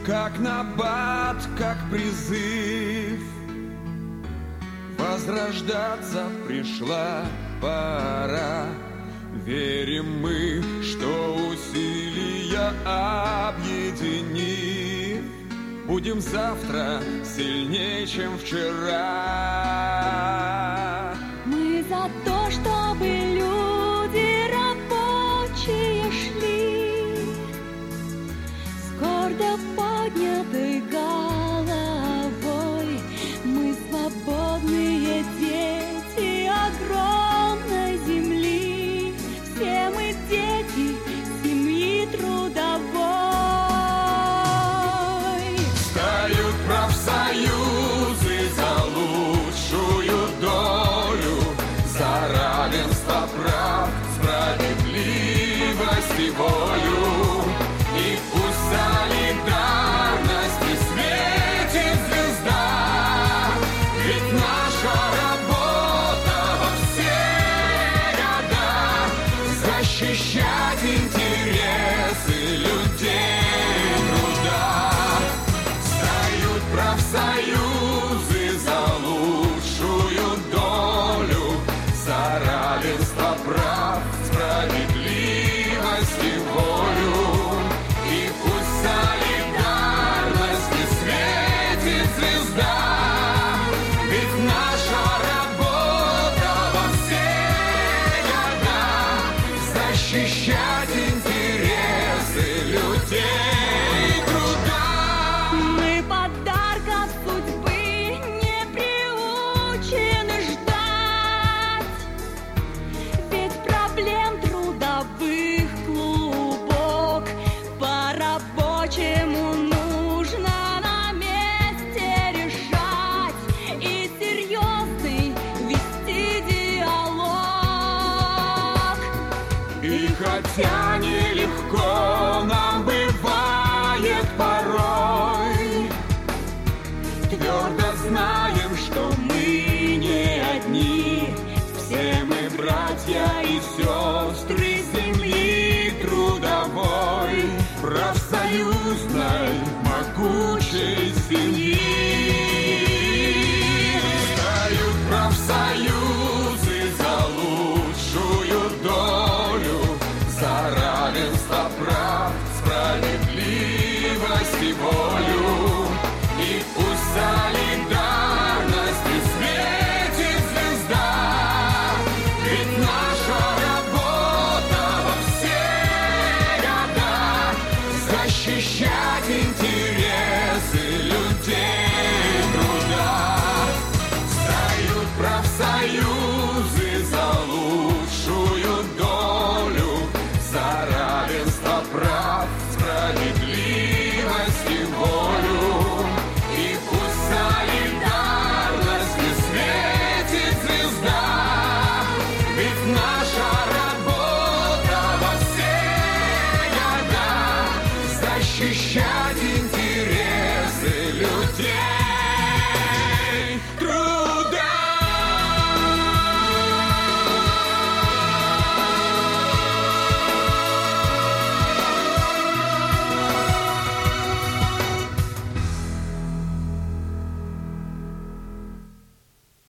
как набат, как призыв. Возрождаться пришла пора. Верим мы, что усилия объединив, будем завтра сильнее, чем вчера. Мы за то, чтобы люди рабочие шли с гордо поднятой головой. Мы свободные дети огромной земли. Все мы дети семьи трудовой. Встают профсоюзы за лучшую долю, за равенство прав, справедливость и волю. И пусть солидарность светит звезда, ведь наша работа во все года защищать интересы людей труда. Встают профсоюзы за лучшую долю, за равенство прав, справедливость и волю. И пусть солидарность светит звезда, ведь наша работа во все года защищать интересы людей труда. Мы подарков судьбы не приучены ждать, ведь проблем трудовых клубок по-рабочему нужно на месте решать и серьезный вести диалог. И хотя нелегко нам бывает порой, твердо знаем, что мы не одни. Все мы братья и сестры земли трудовой, профсоюзной могучей семьи. Встают профсоюзы за лучшую долю, за равенство прав, справедливость и волю. И пусть